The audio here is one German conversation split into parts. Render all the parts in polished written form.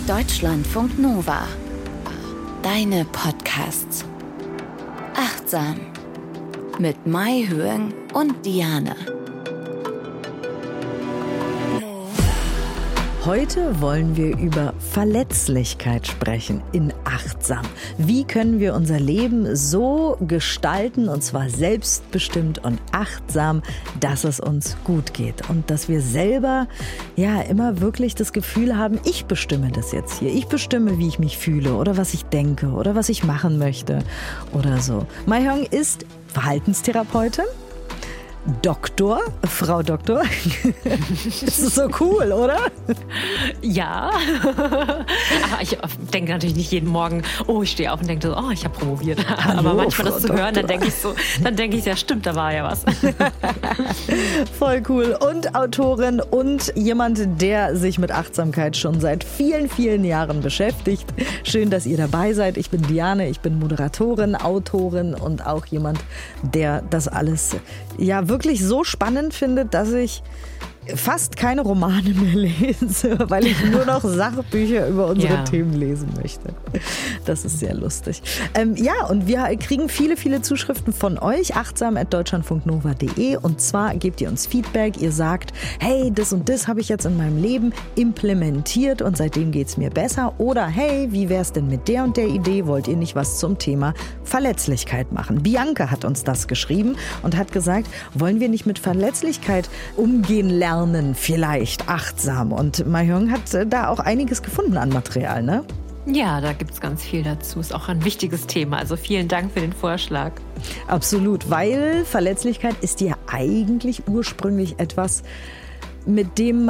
Deutschlandfunk Nova. Deine Podcasts. Achtsam. Mit Mai Höeng und Diane. Heute wollen wir über Verletzlichkeit sprechen in Achtsam. Wie können wir unser Leben so gestalten, und zwar selbstbestimmt und achtsam, dass es uns gut geht und dass wir selber immer wirklich das Gefühl haben, ich bestimme das jetzt hier. Ich bestimme, wie ich mich fühle oder was ich denke oder was ich machen möchte oder so. Mai Höeng ist Verhaltenstherapeutin. Doktor, Frau Doktor. Das ist so cool, oder? Ja, aber ich denke natürlich nicht jeden Morgen, ich stehe auf und denke so, ich habe promoviert. Hallo, aber manchmal Frau das zu hören, dann denke ich, ja stimmt, da war ja was. Voll cool. Und Autorin und jemand, der sich mit Achtsamkeit schon seit vielen, vielen Jahren beschäftigt. Schön, dass ihr dabei seid. Ich bin Diane, ich bin Moderatorin, Autorin und auch jemand, der das alles wirklich so spannend findet, dass ich fast keine Romane mehr lese, weil ich nur noch Sachbücher über unsere Themen lesen möchte. Das ist sehr lustig. Und wir kriegen viele, viele Zuschriften von euch, achtsam@deutschlandfunknova.de, und zwar gebt ihr uns Feedback, ihr sagt, hey, das und das habe ich jetzt in meinem Leben implementiert und seitdem geht es mir besser, oder hey, wie wäre es denn mit der und der Idee, wollt ihr nicht was zum Thema Verletzlichkeit machen? Bianca hat uns das geschrieben und hat gesagt, wollen wir nicht mit Verletzlichkeit umgehen lernen, vielleicht achtsam. Und Mai Höeng hat da auch einiges gefunden an Material, ne? Ja, da gibt es ganz viel dazu. Ist auch ein wichtiges Thema. Also vielen Dank für den Vorschlag. Absolut, weil Verletzlichkeit ist ja eigentlich ursprünglich etwas, mit dem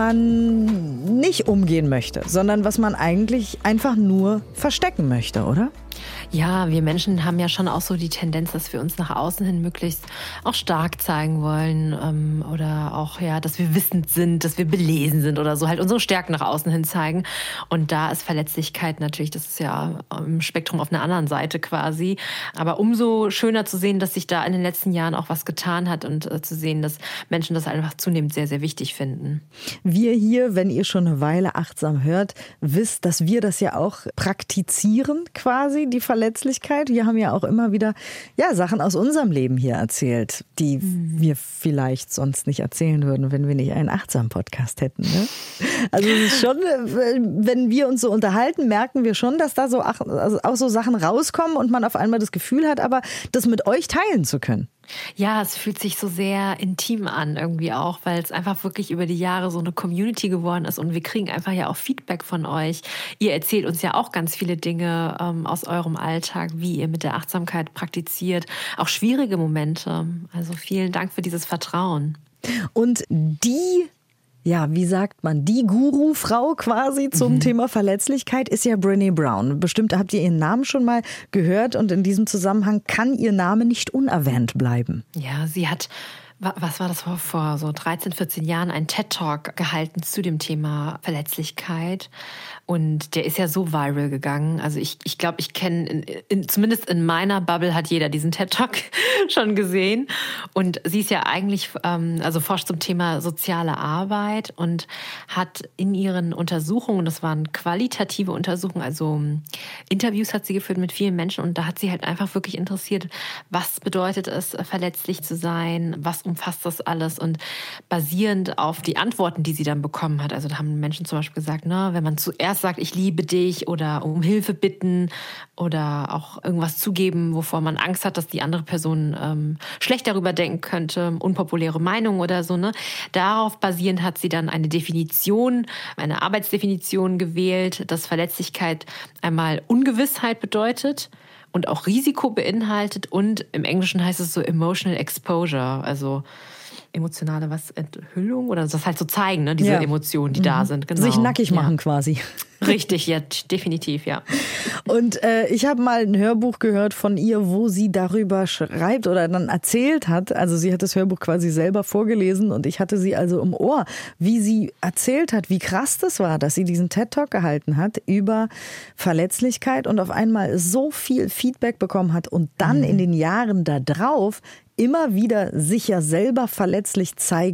man nicht umgehen möchte, sondern was man eigentlich einfach nur verstecken möchte, oder? Ja, wir Menschen haben ja schon auch so die Tendenz, dass wir uns nach außen hin möglichst auch stark zeigen wollen, oder auch, dass wir wissend sind, dass wir belesen sind oder so, halt unsere Stärken nach außen hin zeigen. Und da ist Verletzlichkeit natürlich, das ist ja im Spektrum auf einer anderen Seite quasi. Aber umso schöner zu sehen, dass sich da in den letzten Jahren auch was getan hat und zu sehen, dass Menschen das einfach zunehmend sehr, sehr wichtig finden. Wir hier, wenn ihr schon eine Weile achtsam hört, wisst, dass wir das ja auch praktizieren quasi, die Verletzlichkeit. Wir haben ja auch immer wieder Sachen aus unserem Leben hier erzählt, die wir vielleicht sonst nicht erzählen würden, wenn wir nicht einen Achtsam-Podcast hätten. Ne? Also es ist schon, wenn wir uns so unterhalten, merken wir schon, dass da auch so Sachen rauskommen und man auf einmal das Gefühl hat, aber das mit euch teilen zu können. Ja, es fühlt sich so sehr intim an irgendwie auch, weil es einfach wirklich über die Jahre so eine Community geworden ist und wir kriegen einfach ja auch Feedback von euch. Ihr erzählt uns ja auch ganz viele Dinge aus eurem Alltag, wie ihr mit der Achtsamkeit praktiziert, auch schwierige Momente. Also vielen Dank für dieses Vertrauen. Und wie sagt man, die Guru-Frau quasi zum Thema Verletzlichkeit ist ja Brené Brown. Bestimmt habt ihr ihren Namen schon mal gehört und in diesem Zusammenhang kann ihr Name nicht unerwähnt bleiben. Ja, sie hat, was war das vor so 13, 14 Jahren, einen TED-Talk gehalten zu dem Thema Verletzlichkeit. Und der ist ja so viral gegangen. Also ich glaube, ich kenne, zumindest in meiner Bubble hat jeder diesen TED-Talk schon gesehen. Und sie ist ja eigentlich, forscht zum Thema soziale Arbeit und hat in ihren Untersuchungen, das waren qualitative Untersuchungen, also Interviews hat sie geführt mit vielen Menschen. Und da hat sie halt einfach wirklich interessiert, was bedeutet es, verletzlich zu sein, was umfasst das alles? Und basierend auf die Antworten, die sie dann bekommen hat, also da haben Menschen zum Beispiel gesagt, wenn man zuerst sagt, ich liebe dich oder um Hilfe bitten oder auch irgendwas zugeben, wovor man Angst hat, dass die andere Person schlecht darüber denken könnte, unpopuläre Meinung oder so. Ne? Darauf basierend hat sie dann eine Arbeitsdefinition gewählt, dass Verletzlichkeit einmal Ungewissheit bedeutet und auch Risiko beinhaltet und im Englischen heißt es so emotional exposure, also emotionale Enthüllung oder das halt so zeigen, ne, diese Emotionen, die da sind. Genau. Sich nackig machen quasi. Richtig, ja, definitiv, ja. Und ich habe mal ein Hörbuch gehört von ihr, wo sie darüber schreibt oder dann erzählt hat, also sie hat das Hörbuch quasi selber vorgelesen und ich hatte sie also im Ohr, wie sie erzählt hat, wie krass das war, dass sie diesen TED-Talk gehalten hat über Verletzlichkeit und auf einmal so viel Feedback bekommen hat und dann in den Jahren da drauf immer wieder sich ja selber verletzlich zeigen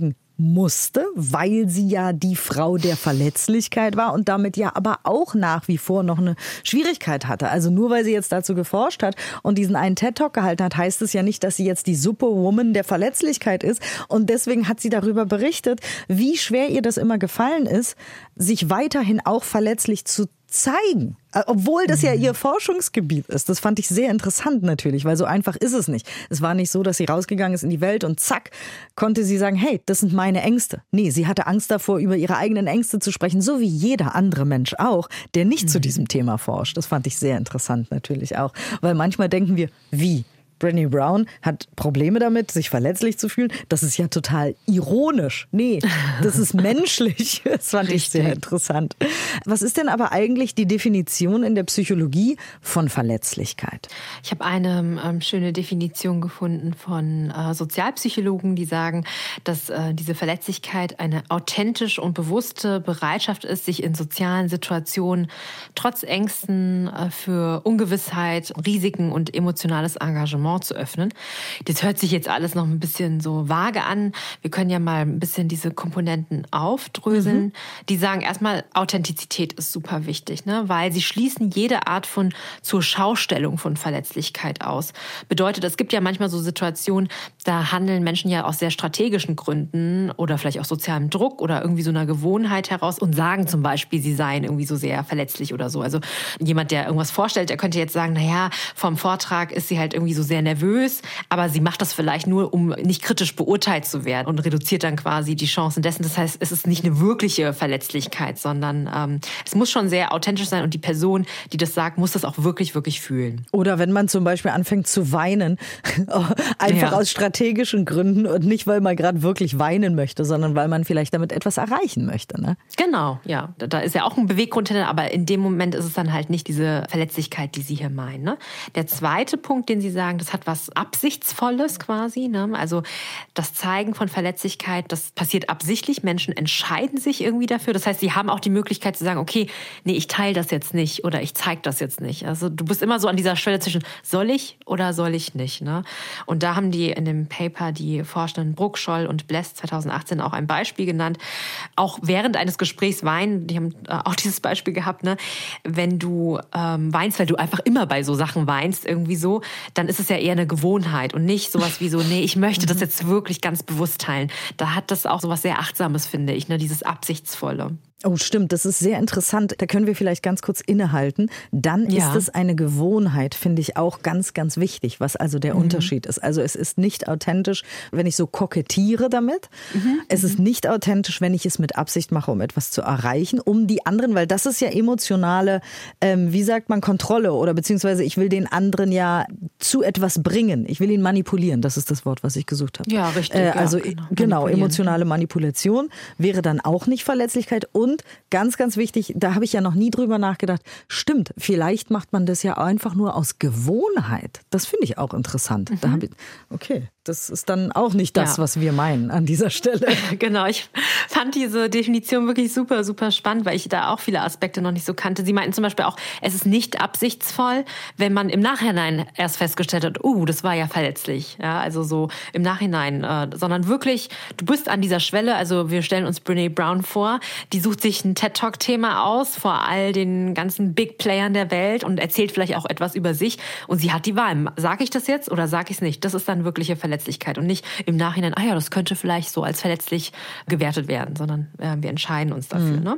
musste, weil sie ja die Frau der Verletzlichkeit war und damit ja aber auch nach wie vor noch eine Schwierigkeit hatte. Also nur weil sie jetzt dazu geforscht hat und diesen einen TED-Talk gehalten hat, heißt es ja nicht, dass sie jetzt die Superwoman der Verletzlichkeit ist. Und deswegen hat sie darüber berichtet, wie schwer ihr das immer gefallen ist, sich weiterhin auch verletzlich zu zeigen. Obwohl das ja ihr Forschungsgebiet ist. Das fand ich sehr interessant natürlich, weil so einfach ist es nicht. Es war nicht so, dass sie rausgegangen ist in die Welt und zack, konnte sie sagen, hey, das sind meine Ängste. Nee, sie hatte Angst davor, über ihre eigenen Ängste zu sprechen, so wie jeder andere Mensch auch, der nicht zu diesem Thema forscht. Das fand ich sehr interessant natürlich auch, weil manchmal denken wir, wie? Brené Brown hat Probleme damit, sich verletzlich zu fühlen. Das ist ja total ironisch. Nee, das ist menschlich. Das fand ich sehr interessant. Was ist denn aber eigentlich die Definition in der Psychologie von Verletzlichkeit? Ich habe eine schöne Definition gefunden von Sozialpsychologen, die sagen, dass diese Verletzlichkeit eine authentisch und bewusste Bereitschaft ist, sich in sozialen Situationen trotz Ängsten für Ungewissheit, Risiken und emotionales Engagement zu öffnen. Das hört sich jetzt alles noch ein bisschen so vage an. Wir können ja mal ein bisschen diese Komponenten aufdröseln. Die sagen erstmal, Authentizität ist super wichtig, ne? Weil sie schließen jede Art von Zurschaustellung von Verletzlichkeit aus. Bedeutet, es gibt ja manchmal so Situationen, da handeln Menschen ja aus sehr strategischen Gründen oder vielleicht auch sozialem Druck oder irgendwie so einer Gewohnheit heraus und sagen zum Beispiel, sie seien irgendwie so sehr verletzlich oder so. Also jemand, der irgendwas vorstellt, der könnte jetzt sagen, naja, vom Vortrag ist sie halt irgendwie so sehr nervös, aber sie macht das vielleicht nur, um nicht kritisch beurteilt zu werden und reduziert dann quasi die Chancen dessen. Das heißt, es ist nicht eine wirkliche Verletzlichkeit, sondern es muss schon sehr authentisch sein und die Person, die das sagt, muss das auch wirklich, wirklich fühlen. Oder wenn man zum Beispiel anfängt zu weinen, einfach aus strategischen Gründen und nicht, weil man gerade wirklich weinen möchte, sondern weil man vielleicht damit etwas erreichen möchte. Ne? Genau, ja. Da ist ja auch ein Beweggrund hinter, aber in dem Moment ist es dann halt nicht diese Verletzlichkeit, die Sie hier meinen. Ne? Der zweite Punkt, den Sie sagen, das hat was Absichtsvolles quasi. Ne? Also das Zeigen von Verletzlichkeit, das passiert absichtlich. Menschen entscheiden sich irgendwie dafür. Das heißt, sie haben auch die Möglichkeit zu sagen, okay, nee, ich teile das jetzt nicht oder ich zeige das jetzt nicht. Also du bist immer so an dieser Schwelle zwischen soll ich oder soll ich nicht. Ne? Und da haben die in dem Paper die Forschenden Bruck, Scholl und Bless 2018 auch ein Beispiel genannt. Auch während eines Gesprächs weinen, die haben auch dieses Beispiel gehabt, ne? Wenn du weinst, weil du einfach immer bei so Sachen weinst, irgendwie so, dann ist es ja eher eine Gewohnheit und nicht sowas wie so, nee, ich möchte das jetzt wirklich ganz bewusst teilen. Da hat das auch sowas sehr Achtsames, finde ich, ne? Dieses Absichtsvolle. Oh, stimmt, das ist sehr interessant. Da können wir vielleicht ganz kurz innehalten. Dann ist es eine Gewohnheit, finde ich auch ganz, ganz wichtig, was also der Unterschied ist. Also es ist nicht authentisch, wenn ich so kokettiere damit. Es ist nicht authentisch, wenn ich es mit Absicht mache, um etwas zu erreichen, um die anderen, weil das ist ja emotionale, wie sagt man, Kontrolle oder beziehungsweise ich will den anderen ja zu etwas bringen. Ich will ihn manipulieren, das ist das Wort, was ich gesucht habe. Ja, richtig. Also genau, emotionale Manipulation wäre dann auch nicht Verletzlichkeit. Und ganz, ganz wichtig, da habe ich ja noch nie drüber nachgedacht, stimmt, vielleicht macht man das ja einfach nur aus Gewohnheit. Das finde ich auch interessant. Da habe ich, okay, das ist dann auch nicht das, was wir meinen an dieser Stelle. Genau, ich fand diese Definition wirklich super, super spannend, weil ich da auch viele Aspekte noch nicht so kannte. Sie meinten zum Beispiel auch, es ist nicht absichtsvoll, wenn man im Nachhinein erst festgestellt hat, das war ja verletzlich. Ja, also so im Nachhinein, sondern wirklich, du bist an dieser Schwelle, also wir stellen uns Brené Brown vor, die sucht sich ein TED-Talk-Thema aus vor all den ganzen Big Playern der Welt und erzählt vielleicht auch etwas über sich und sie hat die Wahl. Sage ich das jetzt oder sage ich es nicht? Das ist dann wirkliche Verletzlichkeit und nicht im Nachhinein, das könnte vielleicht so als verletzlich gewertet werden, sondern wir entscheiden uns dafür. Ne?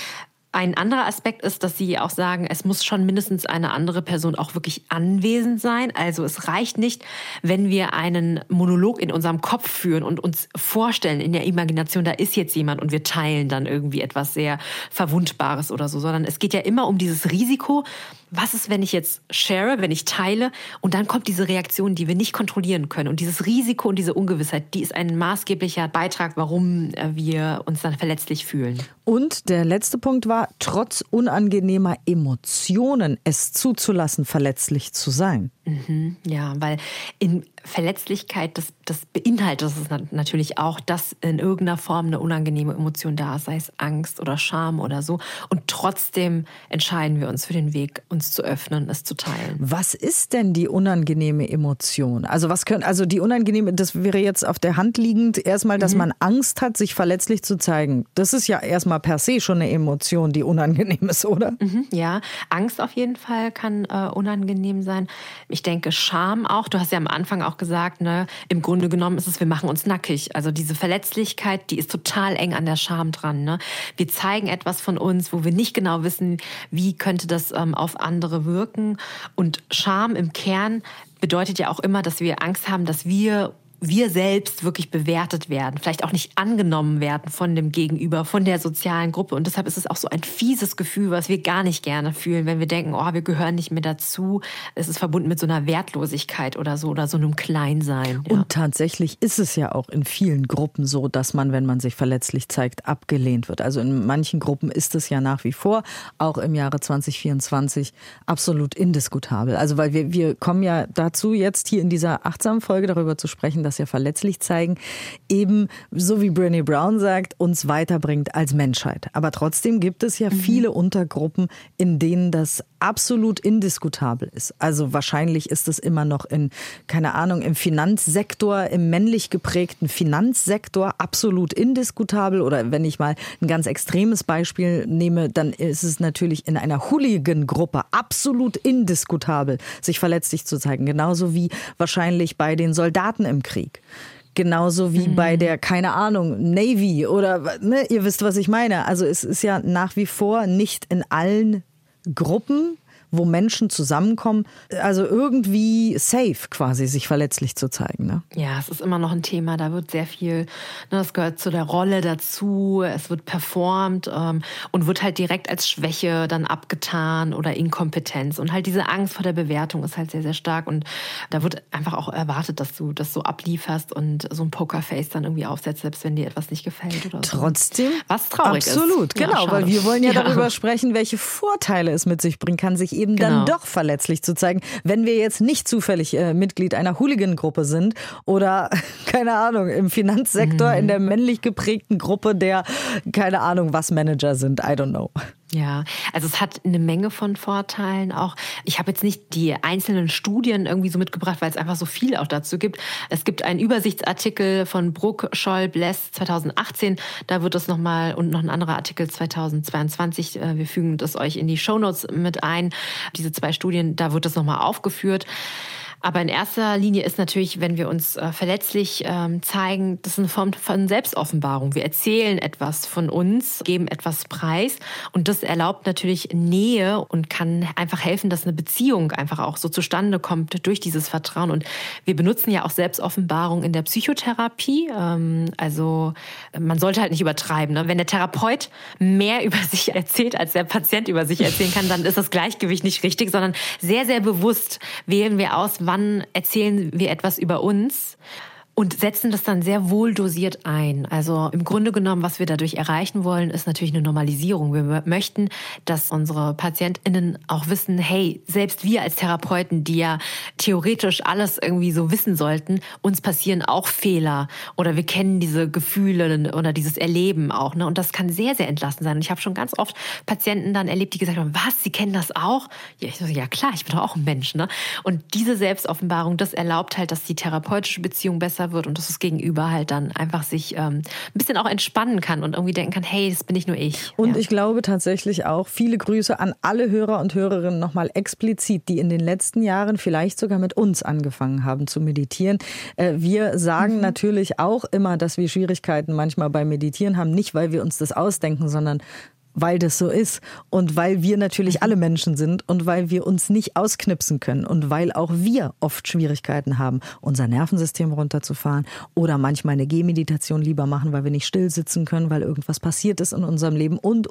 Ein anderer Aspekt ist, dass Sie auch sagen, es muss schon mindestens eine andere Person auch wirklich anwesend sein. Also es reicht nicht, wenn wir einen Monolog in unserem Kopf führen und uns vorstellen in der Imagination, da ist jetzt jemand und wir teilen dann irgendwie etwas sehr Verwundbares oder so, sondern es geht ja immer um dieses Risiko. Was ist, wenn ich jetzt share, wenn ich teile und dann kommt diese Reaktion, die wir nicht kontrollieren können. Und dieses Risiko und diese Ungewissheit, die ist ein maßgeblicher Beitrag, warum wir uns dann verletzlich fühlen. Und der letzte Punkt war, trotz unangenehmer Emotionen es zuzulassen, verletzlich zu sein. Ja, weil in Verletzlichkeit, das beinhaltet es natürlich auch, dass in irgendeiner Form eine unangenehme Emotion da ist, sei es Angst oder Scham oder so. Und trotzdem entscheiden wir uns für den Weg, uns zu öffnen, es zu teilen. Was ist denn die unangenehme Emotion? Also die unangenehme, das wäre jetzt auf der Hand liegend, erstmal, dass man Angst hat, sich verletzlich zu zeigen. Das ist ja erstmal per se schon eine Emotion, die unangenehm ist, oder? Ja, Angst auf jeden Fall kann unangenehm sein. Ich denke, Scham auch. Du hast ja am Anfang auch gesagt, ne, im Grunde genommen ist es, wir machen uns nackig. Also diese Verletzlichkeit, die ist total eng an der Scham dran. Ne? Wir zeigen etwas von uns, wo wir nicht genau wissen, wie könnte das auf andere wirken. Und Scham im Kern bedeutet ja auch immer, dass wir Angst haben, dass wir selbst wirklich bewertet werden, vielleicht auch nicht angenommen werden von dem Gegenüber, von der sozialen Gruppe. Und deshalb ist es auch so ein fieses Gefühl, was wir gar nicht gerne fühlen, wenn wir denken, wir gehören nicht mehr dazu. Es ist verbunden mit so einer Wertlosigkeit oder so einem Kleinsein. Ja. Und tatsächlich ist es ja auch in vielen Gruppen so, dass man, wenn man sich verletzlich zeigt, abgelehnt wird. Also in manchen Gruppen ist es ja nach wie vor, auch im Jahre 2024, absolut indiskutabel. Also weil wir kommen ja dazu, jetzt hier in dieser achtsamen Folge darüber zu sprechen, dass ja verletzlich zeigen, eben, so wie Brené Brown sagt, uns weiterbringt als Menschheit. Aber trotzdem gibt es ja viele Untergruppen, in denen das absolut indiskutabel ist. Also wahrscheinlich ist es immer noch im Finanzsektor, im männlich geprägten Finanzsektor absolut indiskutabel. Oder wenn ich mal ein ganz extremes Beispiel nehme, dann ist es natürlich in einer Hooligan-Gruppe absolut indiskutabel, sich verletzlich zu zeigen. Genauso wie wahrscheinlich bei den Soldaten im Krieg. Genauso wie bei der, Navy oder, ne, ihr wisst, was ich meine. Also es ist ja nach wie vor nicht in allen Gruppen, wo Menschen zusammenkommen, also irgendwie safe quasi, sich verletzlich zu zeigen. Ne? Ja, es ist immer noch ein Thema, da wird sehr viel, das gehört zu der Rolle dazu, es wird performt und wird halt direkt als Schwäche dann abgetan oder Inkompetenz. Und halt diese Angst vor der Bewertung ist halt sehr, sehr stark und da wird einfach auch erwartet, dass du das so ablieferst und so ein Pokerface dann irgendwie aufsetzt, selbst wenn dir etwas nicht gefällt oder so. Trotzdem, was traurig absolut, ist. Genau, ja, weil wir wollen ja darüber sprechen, welche Vorteile es mit sich bringen kann, sich eben dann doch verletzlich zu zeigen, wenn wir jetzt nicht zufällig Mitglied einer Hooligan-Gruppe sind oder, im Finanzsektor in der männlich geprägten Gruppe der, was Manager sind, I don't know. Ja, also es hat eine Menge von Vorteilen auch. Ich habe jetzt nicht die einzelnen Studien irgendwie so mitgebracht, weil es einfach so viel auch dazu gibt. Es gibt einen Übersichtsartikel von Bruck, Scholl, Bless 2018. Da wird das nochmal und noch ein anderer Artikel 2022. Wir fügen das euch in die Shownotes mit ein. Diese 2 Studien, da wird das nochmal aufgeführt. Aber in erster Linie ist natürlich, wenn wir uns verletzlich zeigen, das ist eine Form von Selbstoffenbarung. Wir erzählen etwas von uns, geben etwas preis und das erlaubt natürlich Nähe und kann einfach helfen, dass eine Beziehung einfach auch so zustande kommt durch dieses Vertrauen. Und wir benutzen ja auch Selbstoffenbarung in der Psychotherapie. Also man sollte halt nicht übertreiben. Ne? Wenn der Therapeut mehr über sich erzählt, als der Patient über sich erzählen kann, dann ist das Gleichgewicht nicht richtig, sondern sehr, sehr bewusst wählen wir aus, wann erzählen wir etwas über uns und setzen das dann sehr wohl dosiert ein. Also im Grunde genommen, was wir dadurch erreichen wollen, ist natürlich eine Normalisierung. Wir möchten, dass unsere PatientInnen auch wissen, hey, selbst wir als Therapeuten, die ja theoretisch alles irgendwie so wissen sollten, uns passieren auch Fehler oder wir kennen diese Gefühle oder dieses Erleben auch. Ne? Und das kann sehr, sehr entlastend sein. Und ich habe schon ganz oft Patienten dann erlebt, die gesagt haben, was, Sie kennen das auch? Ja, ich so, ja klar, ich bin doch auch ein Mensch. Ne? Und diese Selbstoffenbarung, das erlaubt halt, dass die therapeutische Beziehung besser wird und dass das Gegenüber halt dann einfach sich ein bisschen auch entspannen kann und irgendwie denken kann, hey, das bin nicht nur ich. Und ich glaube tatsächlich auch, viele Grüße an alle Hörer und Hörerinnen nochmal explizit, die in den letzten Jahren vielleicht sogar mit uns angefangen haben zu meditieren. Wir sagen natürlich auch immer, dass wir Schwierigkeiten manchmal beim Meditieren haben, nicht weil wir uns das ausdenken, sondern weil das so ist und weil wir natürlich alle Menschen sind und weil wir uns nicht ausknipsen können und weil auch wir oft Schwierigkeiten haben, unser Nervensystem runterzufahren oder manchmal eine Gehmeditation lieber machen, weil wir nicht still sitzen können, weil irgendwas passiert ist in unserem Leben und.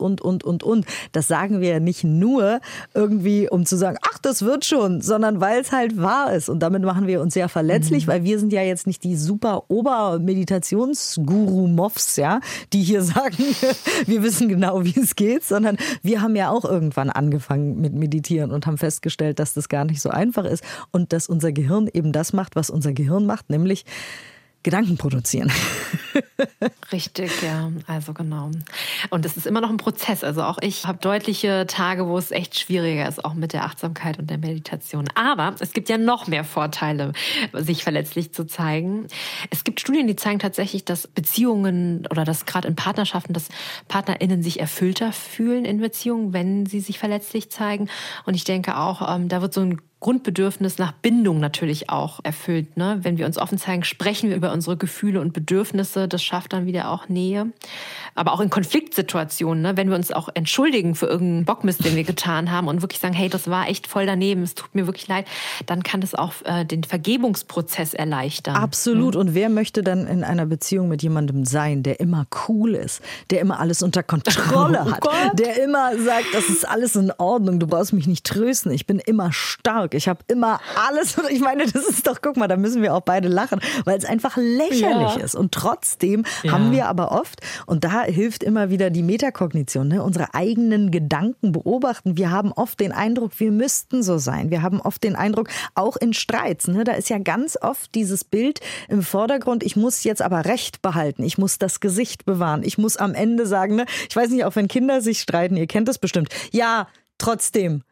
Das sagen wir ja nicht nur irgendwie, um zu sagen, ach, das wird schon, sondern weil es halt wahr ist. Und damit machen wir uns sehr verletzlich, weil wir sind ja jetzt nicht die super Ober-Meditationsguru-Moffs, ja, die hier sagen, wir wissen genau, wie es das geht, sondern wir haben ja auch irgendwann angefangen mit Meditieren und haben festgestellt, dass das gar nicht so einfach ist und dass unser Gehirn eben das macht, was unser Gehirn macht, nämlich Gedanken produzieren. Richtig, ja, also genau. Und es ist immer noch ein Prozess. Also auch ich habe deutliche Tage, wo es echt schwieriger ist, auch mit der Achtsamkeit und der Meditation. Aber es gibt ja noch mehr Vorteile, sich verletzlich zu zeigen. Es gibt Studien, die zeigen tatsächlich, dass Beziehungen oder dass gerade in Partnerschaften, dass PartnerInnen sich erfüllter fühlen in Beziehungen, wenn sie sich verletzlich zeigen. Und ich denke auch, da wird so ein Grundbedürfnis nach Bindung natürlich auch erfüllt. Ne? Wenn wir uns offen zeigen, sprechen wir über unsere Gefühle und Bedürfnisse. Das schafft dann wieder auch Nähe. Aber auch in Konfliktsituationen, ne? Wenn wir uns auch entschuldigen für irgendeinen Bockmist, den wir getan haben und wirklich sagen, hey, das war echt voll daneben, es tut mir wirklich leid, dann kann das auch den Vergebungsprozess erleichtern. Absolut. Und wer möchte dann in einer Beziehung mit jemandem sein, der immer cool ist, der immer alles unter Kontrolle hat, der immer sagt, das ist alles in Ordnung, du brauchst mich nicht trösten, ich bin immer stark. Ich habe immer alles. Ich meine, das ist doch, guck mal, da müssen wir auch beide lachen, weil es einfach lächerlich ist. Und trotzdem haben wir aber oft, und da hilft immer wieder die Metakognition, ne, unsere eigenen Gedanken beobachten. Wir haben oft den Eindruck, wir müssten so sein. Wir haben oft den Eindruck, auch in Streits, ne, da ist ja ganz oft dieses Bild im Vordergrund, ich muss jetzt aber Recht behalten, ich muss das Gesicht bewahren, ich muss am Ende sagen, ne, ich weiß nicht, auch wenn Kinder sich streiten, ihr kennt das bestimmt, ja, trotzdem.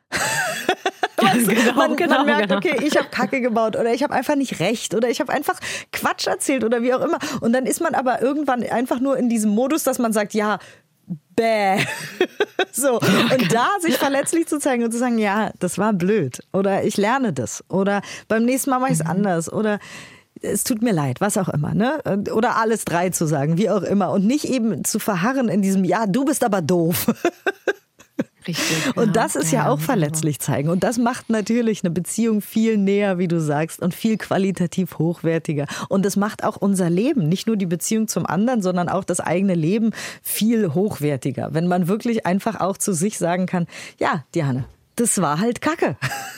Man merkt, okay, ich habe Kacke gebaut oder ich habe einfach nicht recht oder ich habe einfach Quatsch erzählt oder wie auch immer. Und dann ist man aber irgendwann einfach nur in diesem Modus, dass man sagt, ja, bäh. So. Und da sich verletzlich zu zeigen und zu sagen, ja, das war blöd oder ich lerne das oder beim nächsten Mal mache ich es anders oder es tut mir leid, was auch immer, ne? Oder alles drei zu sagen, wie auch immer. Und nicht eben zu verharren in diesem, ja, du bist aber doof. Richtig. Und das ist ja auch verletzlich zeigen. Und das macht natürlich eine Beziehung viel näher, wie du sagst, und viel qualitativ hochwertiger. Und das macht auch unser Leben, nicht nur die Beziehung zum anderen, sondern auch das eigene Leben viel hochwertiger. Wenn man wirklich einfach auch zu sich sagen kann, ja, Diane, das war halt Kacke.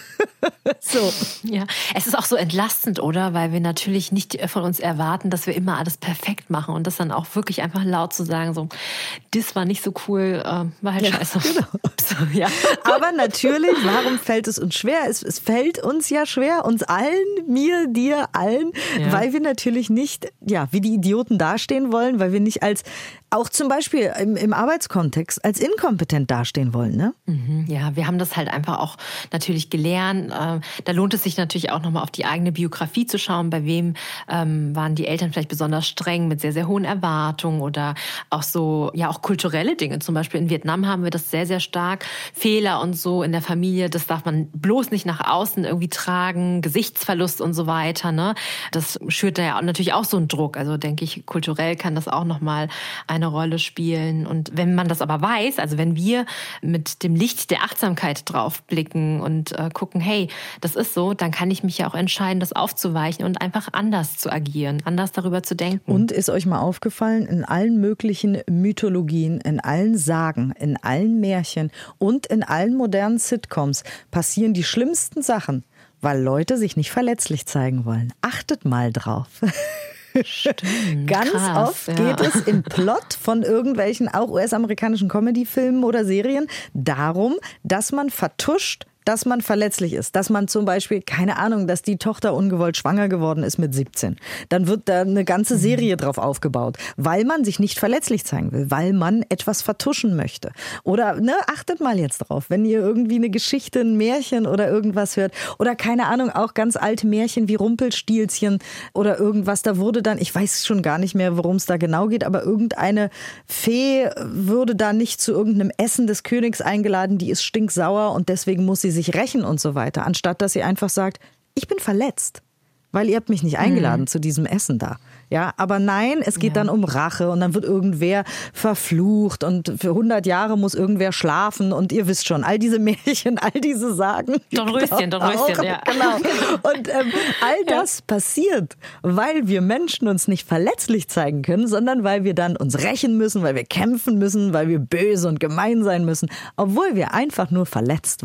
So. Ja, es ist auch so entlastend, oder? Weil wir natürlich nicht von uns erwarten, dass wir immer alles perfekt machen und das dann auch wirklich einfach laut zu sagen, so, das war nicht so cool, war halt scheiße. Genau. So, ja. Aber natürlich, warum fällt es uns schwer? Es fällt uns ja schwer, uns allen, mir, dir, allen, weil wir natürlich nicht, ja, wie die Idioten dastehen wollen, weil wir nicht als, auch zum Beispiel im Arbeitskontext, als inkompetent dastehen wollen, ne? Ja, wir haben das halt einfach auch natürlich gelernt. Da lohnt es sich natürlich auch nochmal auf die eigene Biografie zu schauen, bei wem waren die Eltern vielleicht besonders streng mit sehr, sehr hohen Erwartungen oder auch so, ja, auch kulturelle Dinge. Zum Beispiel in Vietnam haben wir das sehr, sehr stark. Fehler und so in der Familie, das darf man bloß nicht nach außen irgendwie tragen, Gesichtsverlust und so weiter, ne? Das schürt da ja natürlich auch so einen Druck. Also denke ich, kulturell kann das auch nochmal eine Rolle spielen. Und wenn man das aber weiß, also wenn wir mit dem Licht der Achtsamkeit drauf blicken und gucken, hey, das ist so, dann kann ich mich ja auch entscheiden, das aufzuweichen und einfach anders zu agieren, anders darüber zu denken. Und ist euch mal aufgefallen, in allen möglichen Mythologien, in allen Sagen, in allen Märchen und in allen modernen Sitcoms passieren die schlimmsten Sachen, weil Leute sich nicht verletzlich zeigen wollen. Achtet mal drauf. Stimmt, ganz krass, oft geht es im Plot von irgendwelchen auch US-amerikanischen Comedy-Filmen oder Serien darum, dass man vertuscht, dass man verletzlich ist. Dass man zum Beispiel, keine Ahnung, dass die Tochter ungewollt schwanger geworden ist mit 17. Dann wird da eine ganze Serie drauf aufgebaut, weil man sich nicht verletzlich zeigen will, weil man etwas vertuschen möchte. Oder, ne, achtet mal jetzt drauf, wenn ihr irgendwie eine Geschichte, ein Märchen oder irgendwas hört. Oder keine Ahnung, auch ganz alte Märchen wie Rumpelstilzchen oder irgendwas. Da wurde dann, ich weiß schon gar nicht mehr, worum es da genau geht, aber irgendeine Fee würde da nicht zu irgendeinem Essen des Königs eingeladen, die ist stinksauer und deswegen muss sie sich rächen und so weiter, anstatt dass sie einfach sagt, ich bin verletzt, weil ihr habt mich nicht eingeladen zu diesem Essen da. Ja, aber nein, es geht dann um Rache und dann wird irgendwer verflucht und für 100 Jahre muss irgendwer schlafen und ihr wisst schon, all diese Märchen, all diese Sagen. Dornröschen, ja. Genau. Und all das passiert, weil wir Menschen uns nicht verletzlich zeigen können, sondern weil wir dann uns rächen müssen, weil wir kämpfen müssen, weil wir böse und gemein sein müssen, obwohl wir einfach nur verletzt wurden.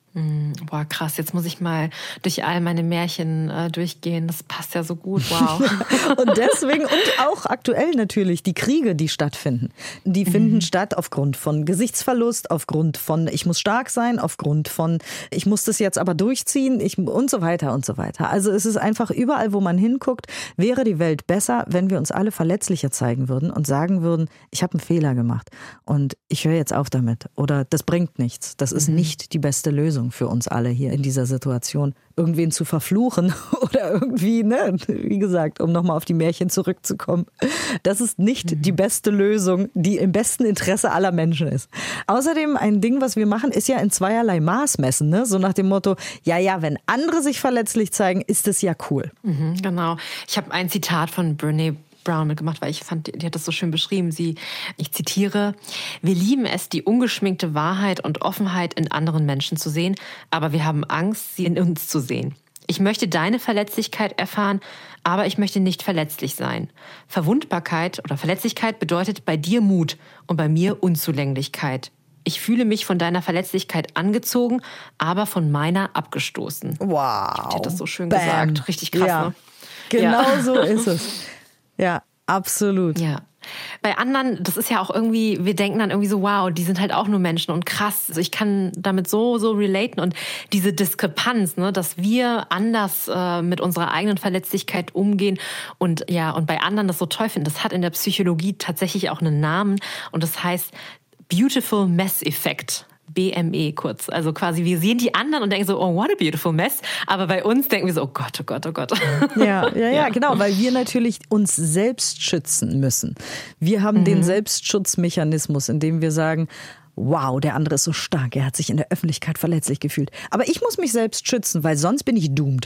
Boah, krass, jetzt muss ich mal durch all meine Märchen durchgehen. Das passt ja so gut, wow. Und deswegen, und auch aktuell natürlich, die Kriege, die stattfinden. Die finden statt aufgrund von Gesichtsverlust, aufgrund von ich muss stark sein, aufgrund von ich muss das jetzt aber durchziehen und so weiter und so weiter. Also es ist einfach überall, wo man hinguckt, wäre die Welt besser, wenn wir uns alle verletzlicher zeigen würden und sagen würden, ich habe einen Fehler gemacht und ich höre jetzt auf damit oder das bringt nichts. Das ist nicht die beste Lösung für uns alle hier in dieser Situation, irgendwen zu verfluchen oder irgendwie, ne, wie gesagt, um nochmal auf die Märchen zurückzukommen. Das ist nicht die beste Lösung, die im besten Interesse aller Menschen ist. Außerdem ein Ding, was wir machen, ist ja in zweierlei Maß messen, ne? So nach dem Motto, ja, wenn andere sich verletzlich zeigen, ist das ja cool. Genau. Ich habe ein Zitat von Brené Brown mitgemacht, weil ich fand, die hat das so schön beschrieben. Ich zitiere, wir lieben es, die ungeschminkte Wahrheit und Offenheit in anderen Menschen zu sehen, aber wir haben Angst, sie in uns zu sehen. Ich möchte deine Verletzlichkeit erfahren, aber ich möchte nicht verletzlich sein. Verwundbarkeit oder Verletzlichkeit bedeutet bei dir Mut und bei mir Unzulänglichkeit. Ich fühle mich von deiner Verletzlichkeit angezogen, aber von meiner abgestoßen. Wow. Die hat das so schön gesagt. Richtig krass, ja. Ne? Genau so ist es. Ja, absolut. Ja. Bei anderen, das ist ja auch irgendwie, wir denken dann irgendwie so, wow, die sind halt auch nur Menschen und krass. Also ich kann damit so relaten und diese Diskrepanz, ne, dass wir anders mit unserer eigenen Verletzlichkeit umgehen und bei anderen das so toll finden, das hat in der Psychologie tatsächlich auch einen Namen und das heißt Beautiful Mess Effekt. BME kurz. Also quasi, wir sehen die anderen und denken so, oh, what a beautiful mess. Aber bei uns denken wir so, oh Gott, oh Gott, oh Gott. Ja, genau, weil wir natürlich uns selbst schützen müssen. Wir haben den Selbstschutzmechanismus, in dem wir sagen, wow, der andere ist so stark, er hat sich in der Öffentlichkeit verletzlich gefühlt. Aber ich muss mich selbst schützen, weil sonst bin ich doomed.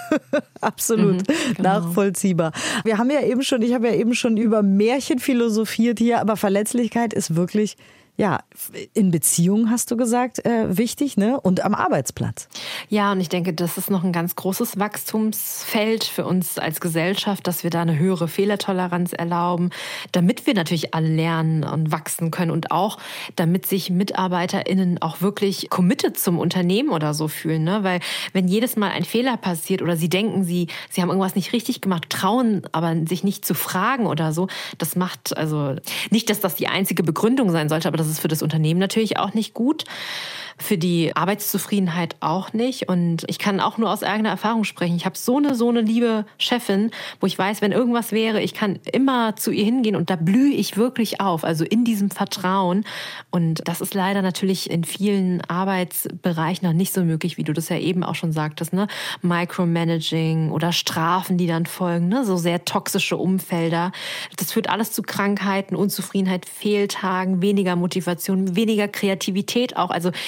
Absolut genau. Nachvollziehbar. Ich habe ja eben schon über Märchen philosophiert hier, aber Verletzlichkeit ist wirklich... Ja, in Beziehungen hast du gesagt, wichtig, ne? Und am Arbeitsplatz. Ja, und ich denke, das ist noch ein ganz großes Wachstumsfeld für uns als Gesellschaft, dass wir da eine höhere Fehlertoleranz erlauben, damit wir natürlich alle lernen und wachsen können und auch, damit sich MitarbeiterInnen auch wirklich committed zum Unternehmen oder so fühlen, ne? Weil wenn jedes Mal ein Fehler passiert oder sie denken, sie haben irgendwas nicht richtig gemacht, trauen aber sich nicht zu fragen oder so, das macht also nicht, dass das die einzige Begründung sein sollte, aber das ist für das Unternehmen natürlich auch nicht gut, für die Arbeitszufriedenheit auch nicht. Und ich kann auch nur aus eigener Erfahrung sprechen. Ich habe so eine liebe Chefin, wo ich weiß, wenn irgendwas wäre, ich kann immer zu ihr hingehen und da blühe ich wirklich auf, also in diesem Vertrauen. Und das ist leider natürlich in vielen Arbeitsbereichen noch nicht so möglich, wie du das ja eben auch schon sagtest, ne? Micromanaging oder Strafen, die dann folgen, ne? So sehr toxische Umfelder. Das führt alles zu Krankheiten, Unzufriedenheit, Fehltagen, weniger Motivation, weniger Kreativität auch. Also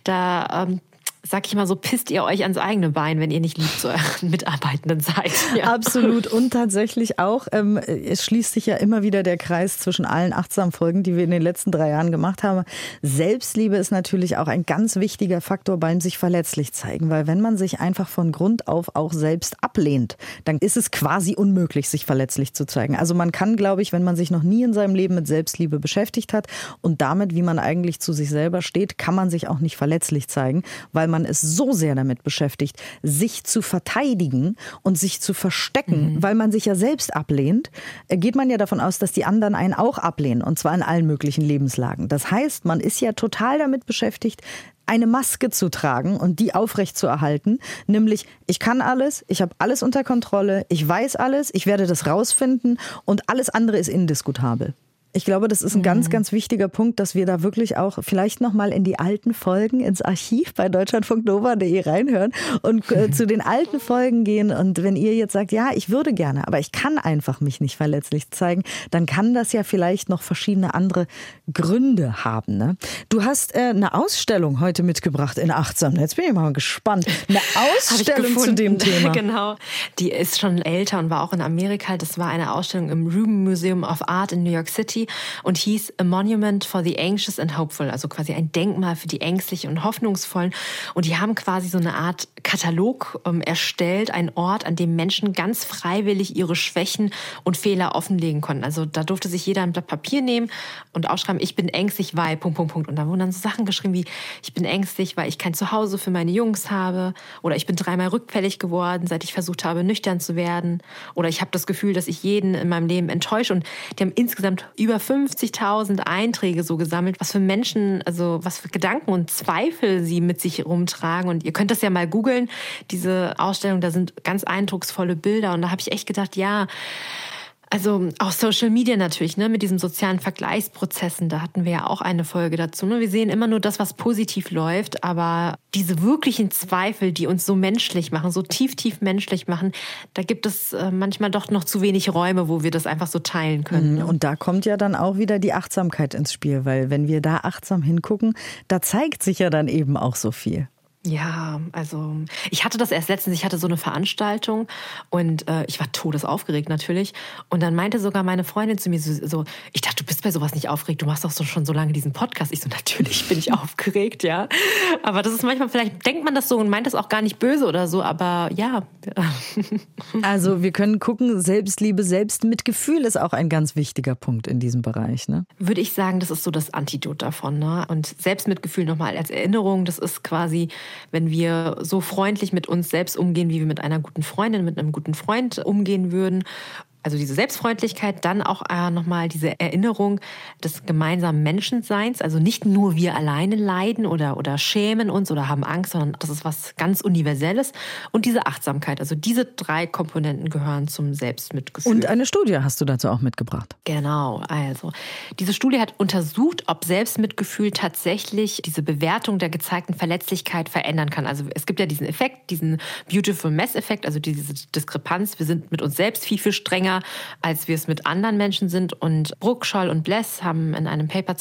da sag ich mal so, pisst ihr euch ans eigene Bein, wenn ihr nicht lieb zu euren Mitarbeitenden seid. Ja. Absolut. Und tatsächlich auch, es schließt sich ja immer wieder der Kreis zwischen allen Achtsam-Folgen, die wir in den letzten 3 Jahren gemacht haben. Selbstliebe ist natürlich auch ein ganz wichtiger Faktor beim sich verletzlich zeigen, weil wenn man sich einfach von Grund auf auch selbst ablehnt, dann ist es quasi unmöglich, sich verletzlich zu zeigen. Also man kann, glaube ich, wenn man sich noch nie in seinem Leben mit Selbstliebe beschäftigt hat und damit, wie man eigentlich zu sich selber steht, kann man sich auch nicht verletzlich zeigen, weil man ist so sehr damit beschäftigt, sich zu verteidigen und sich zu verstecken, weil man sich ja selbst ablehnt, geht man ja davon aus, dass die anderen einen auch ablehnen, und zwar in allen möglichen Lebenslagen. Das heißt, man ist ja total damit beschäftigt, eine Maske zu tragen und die aufrechtzuerhalten, nämlich ich kann alles, ich habe alles unter Kontrolle, ich weiß alles, ich werde das rausfinden und alles andere ist indiskutabel. Ich glaube, das ist ein ganz, ganz wichtiger Punkt, dass wir da wirklich auch vielleicht nochmal in die alten Folgen, ins Archiv bei deutschlandfunknova.de reinhören und zu den alten Folgen gehen. Und wenn ihr jetzt sagt, ja, ich würde gerne, aber ich kann einfach mich nicht verletzlich zeigen, dann kann das ja vielleicht noch verschiedene andere Gründe haben. Ne? Du hast eine Ausstellung heute mitgebracht in Achtsam. Jetzt bin ich mal gespannt. Eine Ausstellung zu dem Thema. Genau. Die ist schon älter und war auch in Amerika. Das war eine Ausstellung im Rubin Museum of Art in New York City. Society und hieß A Monument for the Anxious and Hopeful, also quasi ein Denkmal für die Ängstlichen und Hoffnungsvollen. Und die haben quasi so eine Art Katalog erstellt, ein Ort, an dem Menschen ganz freiwillig ihre Schwächen und Fehler offenlegen konnten. Also da durfte sich jeder ein Blatt Papier nehmen und aufschreiben, ich bin ängstlich, weil ... Und da wurden dann so Sachen geschrieben wie, ich bin ängstlich, weil ich kein Zuhause für meine Jungs habe, oder ich bin 3-mal rückfällig geworden, seit ich versucht habe, nüchtern zu werden, oder ich habe das Gefühl, dass ich jeden in meinem Leben enttäusche. Und die haben insgesamt über 50.000 Einträge so gesammelt, was für Menschen, also was für Gedanken und Zweifel sie mit sich rumtragen. Und ihr könnt das ja mal googeln, diese Ausstellung, da sind ganz eindrucksvolle Bilder. Und da habe ich echt gedacht, ja, also auch Social Media natürlich, ne, mit diesen sozialen Vergleichsprozessen, da hatten wir ja auch eine Folge dazu. Ne? Wir sehen immer nur das, was positiv läuft, aber diese wirklichen Zweifel, die uns so menschlich machen, so tief menschlich machen, da gibt es manchmal doch noch zu wenig Räume, wo wir das einfach so teilen können. Ne? Und da kommt ja dann auch wieder die Achtsamkeit ins Spiel, weil wenn wir da achtsam hingucken, da zeigt sich ja dann eben auch so viel. Ja, also ich hatte das erst letztens, ich hatte so eine Veranstaltung und ich war todesaufgeregt natürlich. Und dann meinte sogar meine Freundin zu mir so, ich dachte, du bist bei sowas nicht aufgeregt, du machst doch so schon so lange diesen Podcast. Ich so, natürlich bin ich aufgeregt, ja. Aber das ist manchmal, vielleicht denkt man das so und meint das auch gar nicht böse oder so, aber ja. Also wir können gucken, Selbstliebe, Selbstmitgefühl ist auch ein ganz wichtiger Punkt in diesem Bereich, ne? Würde ich sagen, das ist so das Antidot davon, ne? Und Selbstmitgefühl nochmal als Erinnerung, das ist quasi, wenn wir so freundlich mit uns selbst umgehen, wie wir mit einer guten Freundin, mit einem guten Freund umgehen würden. Also diese Selbstfreundlichkeit, dann auch nochmal diese Erinnerung des gemeinsamen Menschenseins. Also nicht nur wir alleine leiden oder schämen uns oder haben Angst, sondern das ist was ganz Universelles. Und diese Achtsamkeit, also diese 3 Komponenten gehören zum Selbstmitgefühl. Und eine Studie hast du dazu auch mitgebracht. Genau, also diese Studie hat untersucht, ob Selbstmitgefühl tatsächlich diese Bewertung der gezeigten Verletzlichkeit verändern kann. Also es gibt ja diesen Effekt, diesen Beautiful Mess-Effekt, also diese Diskrepanz. Wir sind mit uns selbst viel strenger, als wir es mit anderen Menschen sind. Und Bruck, Scholl und Bless haben in einem Paper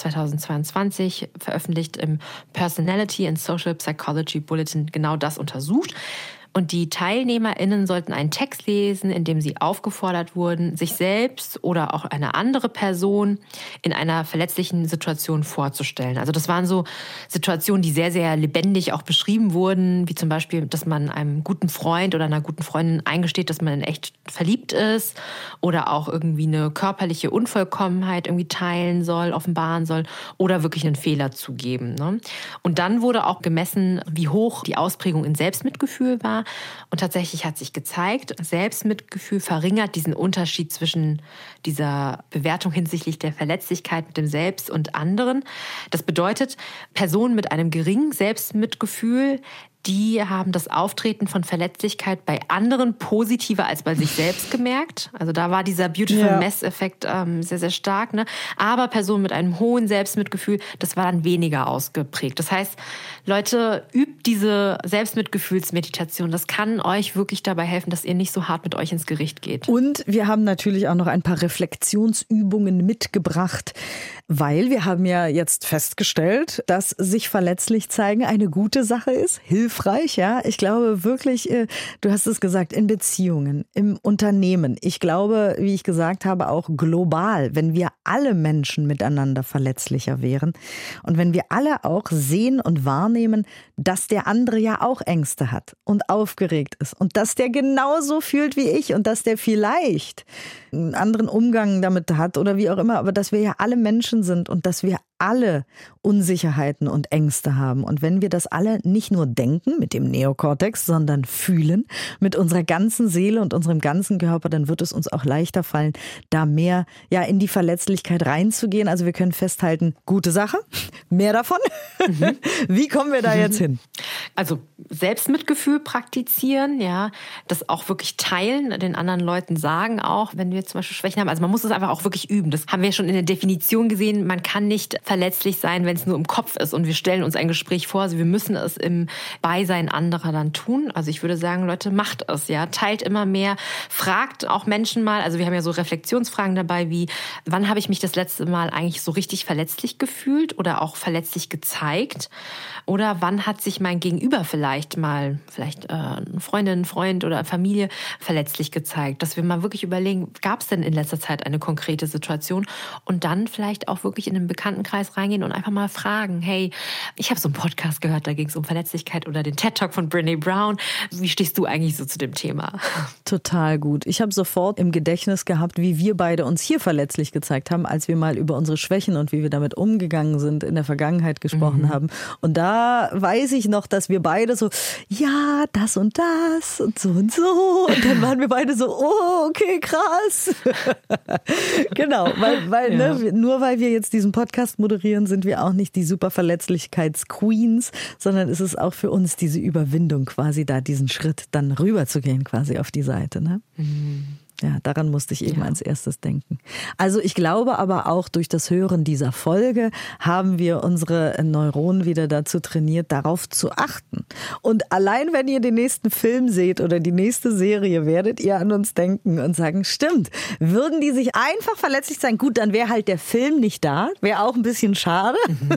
2022 veröffentlicht im Personality and Social Psychology Bulletin genau das untersucht. Und die TeilnehmerInnen sollten einen Text lesen, in dem sie aufgefordert wurden, sich selbst oder auch eine andere Person in einer verletzlichen Situation vorzustellen. Also das waren so Situationen, die sehr, sehr lebendig auch beschrieben wurden, wie zum Beispiel, dass man einem guten Freund oder einer guten Freundin eingesteht, dass man in echt verliebt ist, oder auch irgendwie eine körperliche Unvollkommenheit irgendwie teilen soll, offenbaren soll, oder wirklich einen Fehler zugeben, ne? Und dann wurde auch gemessen, wie hoch die Ausprägung in Selbstmitgefühl war. Und tatsächlich hat sich gezeigt, Selbstmitgefühl verringert diesen Unterschied zwischen dieser Bewertung hinsichtlich der Verletzlichkeit mit dem Selbst und anderen. Das bedeutet, Personen mit einem geringen Selbstmitgefühl, die haben das Auftreten von Verletzlichkeit bei anderen positiver als bei sich selbst gemerkt. Also da war dieser Beautiful Mess-Effekt sehr, sehr stark, ne? Aber Personen mit einem hohen Selbstmitgefühl, das war dann weniger ausgeprägt. Das heißt, Leute, übt diese Selbstmitgefühlsmeditation. Das kann euch wirklich dabei helfen, dass ihr nicht so hart mit euch ins Gericht geht. Und wir haben natürlich auch noch ein paar Reflexionsübungen mitgebracht, weil wir haben ja jetzt festgestellt, dass sich verletzlich zeigen eine gute Sache ist, hilfreich, ja. Ich glaube wirklich, du hast es gesagt, in Beziehungen, im Unternehmen. Ich glaube, wie ich gesagt habe, auch global, wenn wir alle Menschen miteinander verletzlicher wären und wenn wir alle auch sehen und wahrnehmen, dass der andere ja auch Ängste hat und aufgeregt ist und dass der genauso fühlt wie ich und dass der vielleicht einen anderen Umgang damit hat oder wie auch immer, aber dass wir ja alle Menschen sind und dass wir alle Unsicherheiten und Ängste haben. Und wenn wir das alle nicht nur denken mit dem Neokortex, sondern fühlen mit unserer ganzen Seele und unserem ganzen Körper, dann wird es uns auch leichter fallen, da mehr in die Verletzlichkeit reinzugehen. Also wir können festhalten, gute Sache, mehr davon. Wie kommen wir da jetzt hin? Also Selbstmitgefühl praktizieren, ja, das auch wirklich teilen, den anderen Leuten sagen auch, wenn wir zum Beispiel Schwächen haben. Also man muss es einfach auch wirklich üben. Das haben wir schon in der Definition gesehen. Man kann nicht verletzlich sein, wenn es nur im Kopf ist und wir stellen uns ein Gespräch vor. Also wir müssen es im Beisein anderer dann tun. Also ich würde sagen, Leute, macht es, ja, teilt immer mehr, fragt auch Menschen mal. Also wir haben ja so Reflexionsfragen dabei, wie wann habe ich mich das letzte Mal eigentlich so richtig verletzlich gefühlt oder auch verletzlich gezeigt? Oder wann hat sich mein Gegenüber gegenüber vielleicht eine Freundin, Freund oder Familie verletzlich gezeigt, dass wir mal wirklich überlegen, gab es denn in letzter Zeit eine konkrete Situation und dann vielleicht auch wirklich in den Bekanntenkreis reingehen und einfach mal fragen, hey, ich habe so einen Podcast gehört, da ging es um Verletzlichkeit oder den TED-Talk von Brené Brown. Wie stehst du eigentlich so zu dem Thema? Total gut. Ich habe sofort im Gedächtnis gehabt, wie wir beide uns hier verletzlich gezeigt haben, als wir mal über unsere Schwächen und wie wir damit umgegangen sind, in der Vergangenheit gesprochen haben. Und da weiß ich noch, dass wir beide so, ja, das und das und so und so. Und dann waren wir beide so, oh, okay, krass. Genau, weil Ja. ne, nur weil wir jetzt diesen Podcast moderieren, sind wir auch nicht die super Verletzlichkeits-Queens, sondern es ist auch für uns diese Überwindung quasi da, diesen Schritt dann rüber zu gehen quasi auf die Seite. Ne? Ja, daran musste ich eben als erstes denken. Also ich glaube aber auch durch das Hören dieser Folge haben wir unsere Neuronen wieder dazu trainiert, darauf zu achten. Und allein wenn ihr den nächsten Film seht oder die nächste Serie, werdet ihr an uns denken und sagen, stimmt, würden die sich einfach verletzlich sein? Gut, dann wäre halt der Film nicht da, wäre auch ein bisschen schade.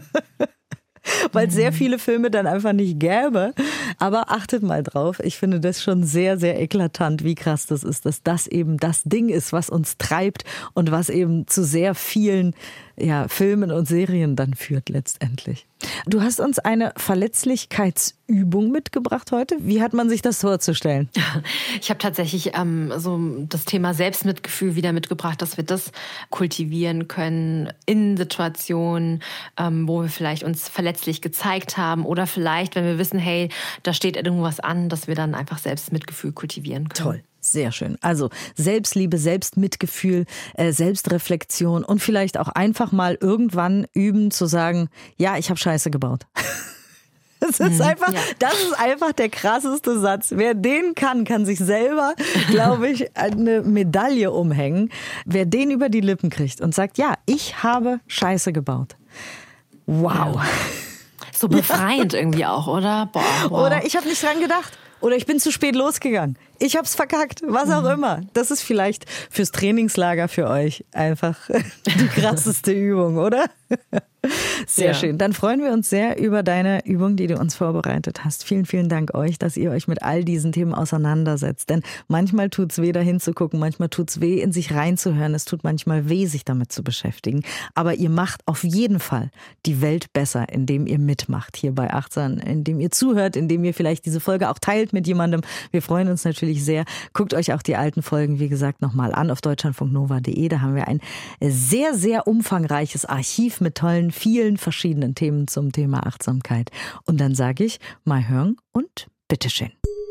Weil es sehr viele Filme dann einfach nicht gäbe. Aber achtet mal drauf. Ich finde das schon sehr, sehr eklatant, wie krass das ist, dass das eben das Ding ist, was uns treibt und was eben zu sehr vielen Filmen und Serien dann führt letztendlich. Du hast uns eine Verletzlichkeitsübung mitgebracht heute. Wie hat man sich das vorzustellen? Ich habe tatsächlich so das Thema Selbstmitgefühl wieder mitgebracht, dass wir das kultivieren können in Situationen, wo wir vielleicht uns verletzlich gezeigt haben oder vielleicht, wenn wir wissen, hey, da steht irgendwas an, dass wir dann einfach Selbstmitgefühl kultivieren können. Toll. Sehr schön. Also Selbstliebe, Selbstmitgefühl, Selbstreflexion und vielleicht auch einfach mal irgendwann üben zu sagen, ja, ich habe Scheiße gebaut. Das ist einfach der krasseste Satz. Wer den kann sich selber, glaube ich, eine Medaille umhängen. Wer den über die Lippen kriegt und sagt, ja, ich habe Scheiße gebaut. Wow. Ja. So befreiend irgendwie auch, oder? Boah, wow. Oder ich habe nicht dran gedacht. Oder ich bin zu spät losgegangen. Ich hab's verkackt, was auch immer. Das ist vielleicht fürs Trainingslager für euch einfach die krasseste Übung, oder? Sehr schön. Dann freuen wir uns sehr über deine Übung, die du uns vorbereitet hast. Vielen, vielen Dank euch, dass ihr euch mit all diesen Themen auseinandersetzt. Denn manchmal tut's weh, da hinzugucken, manchmal tut's weh, in sich reinzuhören. Es tut manchmal weh, sich damit zu beschäftigen. Aber ihr macht auf jeden Fall die Welt besser, indem ihr mitmacht hier bei Achtsam, indem ihr zuhört, indem ihr vielleicht diese Folge auch teilt mit jemandem. Wir freuen uns natürlich sehr. Guckt euch auch die alten Folgen, wie gesagt, nochmal an auf deutschlandfunknova.de. Da haben wir ein sehr, sehr umfangreiches Archiv mit tollen, vielen verschiedenen Themen zum Thema Achtsamkeit. Und dann sage ich, mal hören und bitteschön.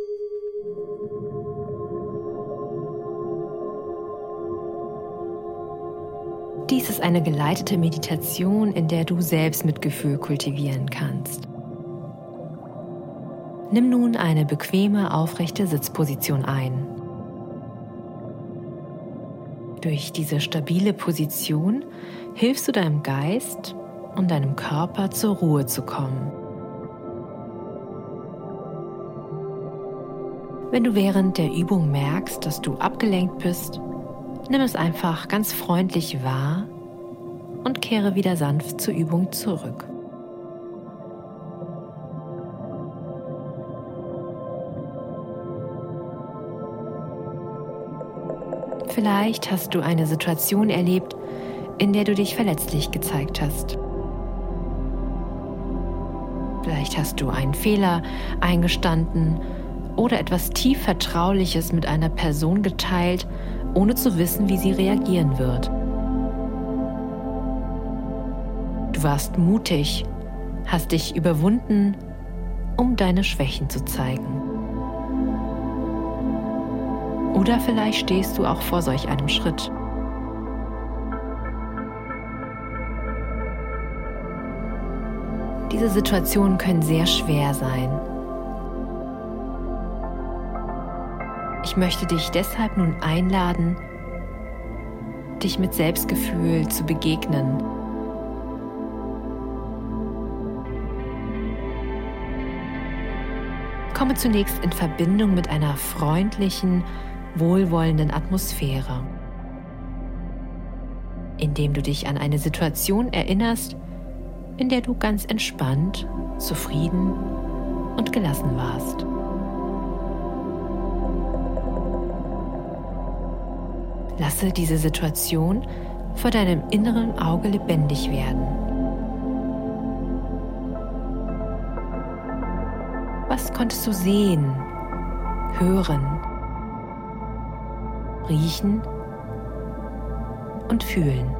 Dies ist eine geleitete Meditation, in der du Selbstmitgefühl kultivieren kannst. Nimm nun eine bequeme, aufrechte Sitzposition ein. Durch diese stabile Position hilfst du deinem Geist und deinem Körper zur Ruhe zu kommen. Wenn du während der Übung merkst, dass du abgelenkt bist, nimm es einfach ganz freundlich wahr und kehre wieder sanft zur Übung zurück. Vielleicht hast du eine Situation erlebt, in der du dich verletzlich gezeigt hast. Vielleicht hast du einen Fehler eingestanden oder etwas tief Vertrauliches mit einer Person geteilt, ohne zu wissen, wie sie reagieren wird. Du warst mutig, hast dich überwunden, um deine Schwächen zu zeigen. Oder vielleicht stehst du auch vor solch einem Schritt. Diese Situationen können sehr schwer sein. Ich möchte dich deshalb nun einladen, dich mit Selbstgefühl zu begegnen. Komme zunächst in Verbindung mit einer freundlichen, wohlwollenden Atmosphäre, indem du dich an eine Situation erinnerst, in der du ganz entspannt, zufrieden und gelassen warst. Lasse diese Situation vor deinem inneren Auge lebendig werden. Was konntest du sehen, hören, riechen und fühlen?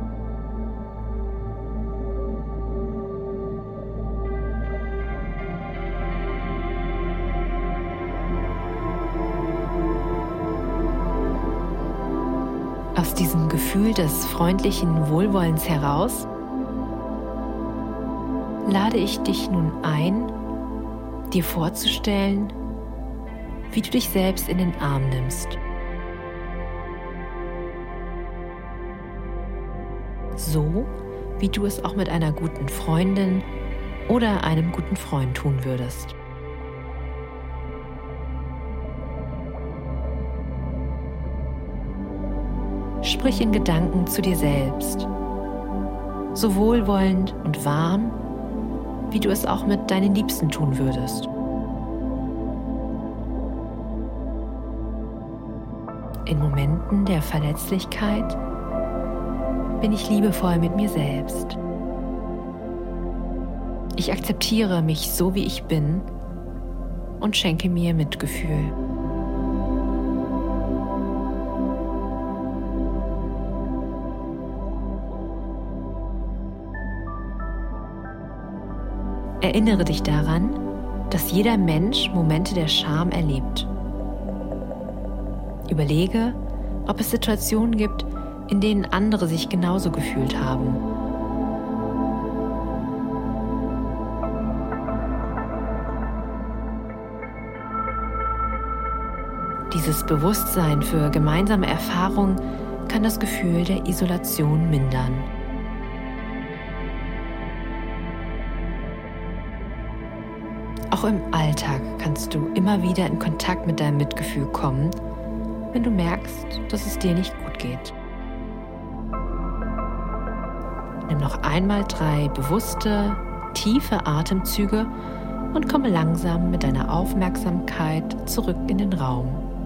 Aus diesem Gefühl des freundlichen Wohlwollens heraus lade ich dich nun ein, dir vorzustellen, wie du dich selbst in den Arm nimmst. So, wie du es auch mit einer guten Freundin oder einem guten Freund tun würdest. Sprich in Gedanken zu dir selbst, so wohlwollend und warm, wie du es auch mit deinen Liebsten tun würdest. In Momenten der Verletzlichkeit bin ich liebevoll mit mir selbst. Ich akzeptiere mich so, wie ich bin und schenke mir Mitgefühl. Erinnere dich daran, dass jeder Mensch Momente der Scham erlebt. Überlege, ob es Situationen gibt, in denen andere sich genauso gefühlt haben. Dieses Bewusstsein für gemeinsame Erfahrungen kann das Gefühl der Isolation mindern. Auch im Alltag kannst du immer wieder in Kontakt mit deinem Mitgefühl kommen, wenn du merkst, dass es dir nicht gut geht. Nimm noch einmal 3 bewusste, tiefe Atemzüge und komme langsam mit deiner Aufmerksamkeit zurück in den Raum.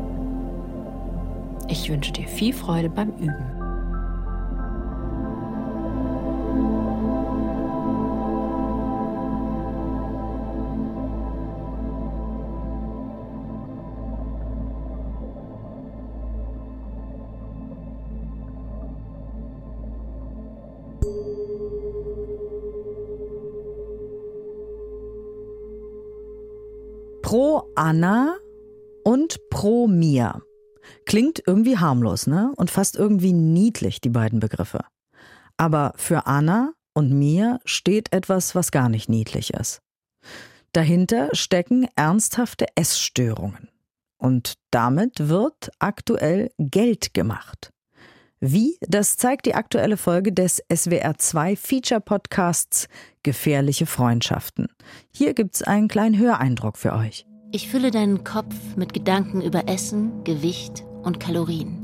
Ich wünsche dir viel Freude beim Üben. Pro Anna und pro Mia. Klingt irgendwie harmlos, ne? Und fast irgendwie niedlich, die beiden Begriffe. Aber für Anna und Mia steht etwas, was gar nicht niedlich ist. Dahinter stecken ernsthafte Essstörungen. Und damit wird aktuell Geld gemacht. Wie? Das zeigt die aktuelle Folge des SWR2 Feature-Podcasts Gefährliche Freundschaften. Hier gibt's einen kleinen Höreindruck für euch. Ich fülle deinen Kopf mit Gedanken über Essen, Gewicht und Kalorien.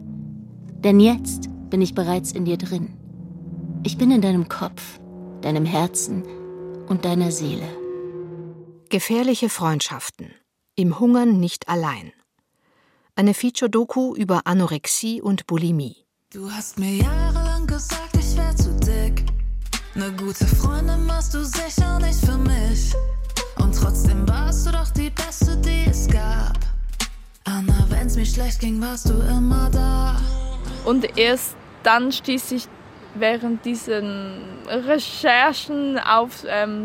Denn jetzt bin ich bereits in dir drin. Ich bin in deinem Kopf, deinem Herzen und deiner Seele. Gefährliche Freundschaften. Im Hungern nicht allein. Eine Feature-Doku über Anorexie und Bulimie. Du hast mir jahrelang gesagt, ich wär zu dick. Eine gute Freundin warst du sicher nicht für mich. Und trotzdem warst du doch die Beste, die es gab. Anna, wenn's mir schlecht ging, warst du immer da. Und erst dann stieß ich während diesen Recherchen auf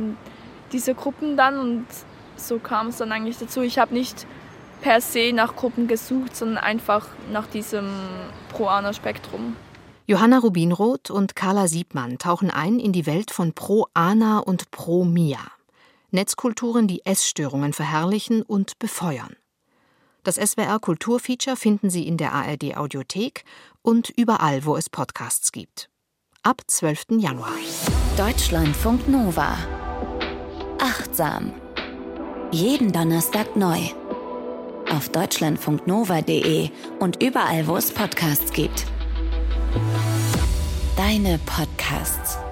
diese Gruppen dann und so kam es dann eigentlich dazu. Ich habe nicht per se nach Gruppen gesucht, sondern einfach nach diesem Pro-Ana-Spektrum. Johanna Rubinroth und Carla Siebmann tauchen ein in die Welt von Pro-Ana und Pro-Mia. Netzkulturen, die Essstörungen verherrlichen und befeuern. Das SWR Kulturfeature finden Sie in der ARD Audiothek und überall, wo es Podcasts gibt. Ab 12. Januar. Deutschlandfunk Nova. Achtsam. Jeden Donnerstag neu. Auf deutschlandfunknova.de und überall, wo es Podcasts gibt. Deine Podcasts.